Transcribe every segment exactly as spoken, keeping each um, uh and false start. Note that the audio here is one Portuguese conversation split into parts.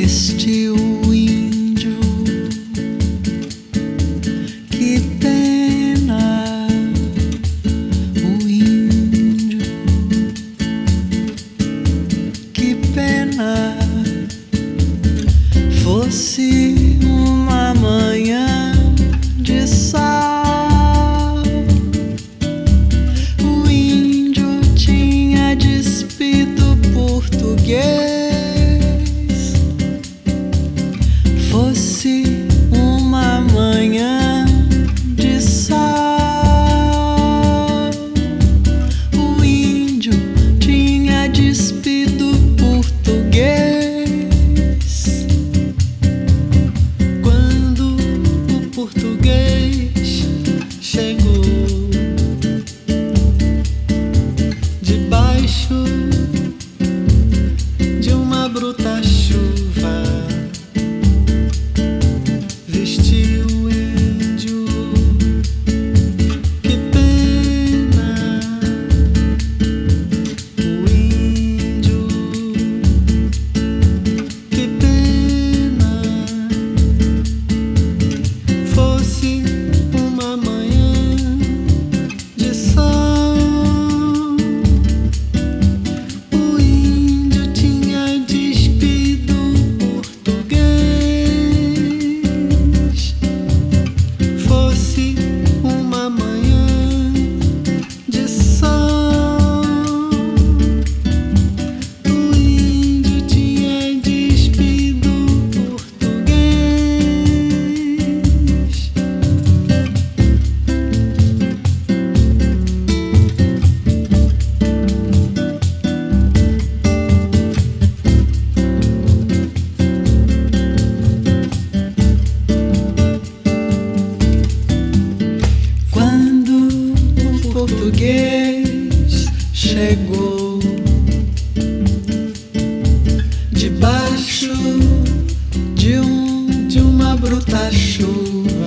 vestiu o índio. Que pena, o índio. Que pena fosse uma manhã de sol. O índio tinha despido o português. Fosse uma manhã de sol. O índio tinha despido o português. Quando o português chegou debaixo de uma bruta chuva, vestiu o índio. Que pena, o índio. Que pena fosse uma manhã de sol. O índio tinha despido o português. Fosse uma manhã de sol. O índio tinha despido o português. Quando o português chegou debaixo de um de uma bruta chuva,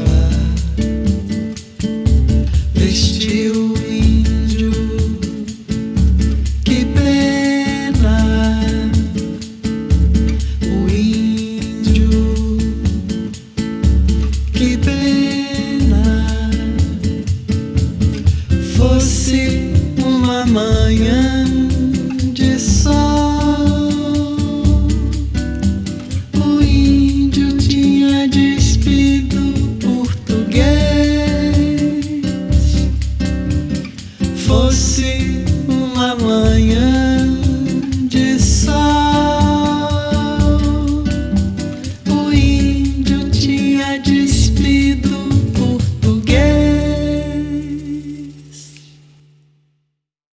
vestiu o índio. Que pena, o índio. Que pena fosse uma manhã